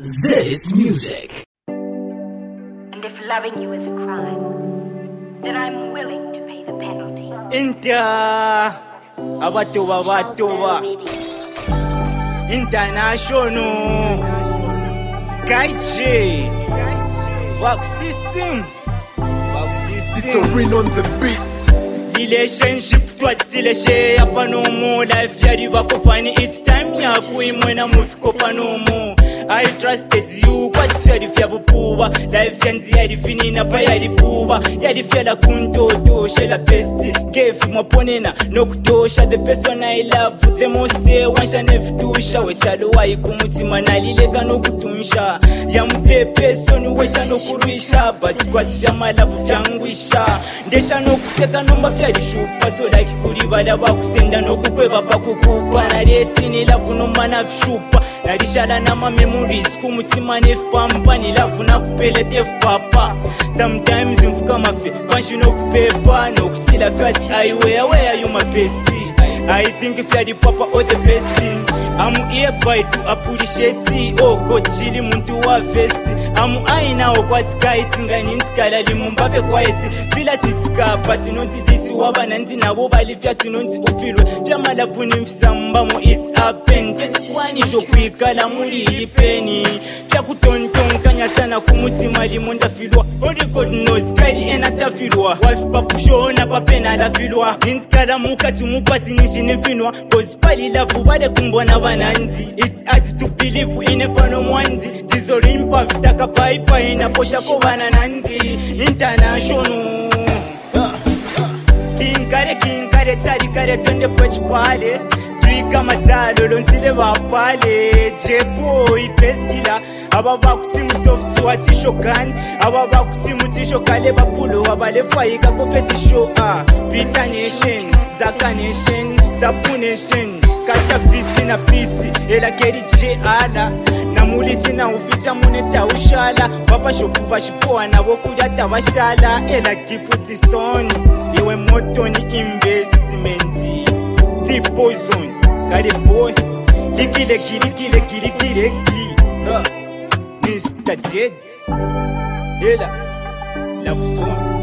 This music. And if loving you is a crime, then I'm willing to pay the penalty. Inter Abatoba International Sky J Work System Serene on the beat. Relationship twatsile she apa no more life yari bakofani it's time ya kuimwena mufikopa no more I trusted you kwatsi yari fyabupuba life yanzi yari finina pa yari puba yari fyala kuntoto shela best gave maponena nokutosha the person I love the most wansha nefutusha wechalo wayi kumutima nalileka nokutunsha yamupepe soni wesha nokuruisha but kwatsi fyama love fyangwisha ndesha nokuseka nomba fyalishupa so like kuribala bakusenda nokukweba pakukupa nareti nilavu nomana vishupa narishala nama memories kumutima nefupampa nilavu nakupele tefupapa sometimes mfuka mafe kanshi nokupepa nokutila fyati I where you my bestie I think if you're the papa or the best thing I'm hereby to appreciate oh God chili muntu wa vest I'm I now kwatsi kaitinga nintikala limumbave kwaiti fila titika but nonti disi waba nandi nabo bali fyati nonti ufilwe fyamalavu nimfisamba mo it's happened kwani jokwikala muri ipeni fyakutontonkanya sana kumutima limonda filwa only God knows kaili enatafilwa wife papushona papena la filwa nintikala mukati mupati nishinefinwa cause pali lavu bale kumbona bananzi it's hard to believe in a panomwanzi tizorimpa vitaka paipa inaposha kovana nanzi international kinkare chari kare twende pochpale trika mazalo lontile bapale jepo ipeskila aba bakutimu soft watisho kan aba bakutimu tisho kale bapulo abalefayika competition Peter Nation Zaka Nation Sapu Nation kata pisi na pisi ela keri je ala na muliti na uficha muneta ushala papa shopu bashipoa na bokuja tabashala ela kifuti son iwe moto ni investment ti poison kare boy likile Mr. Jets ela love song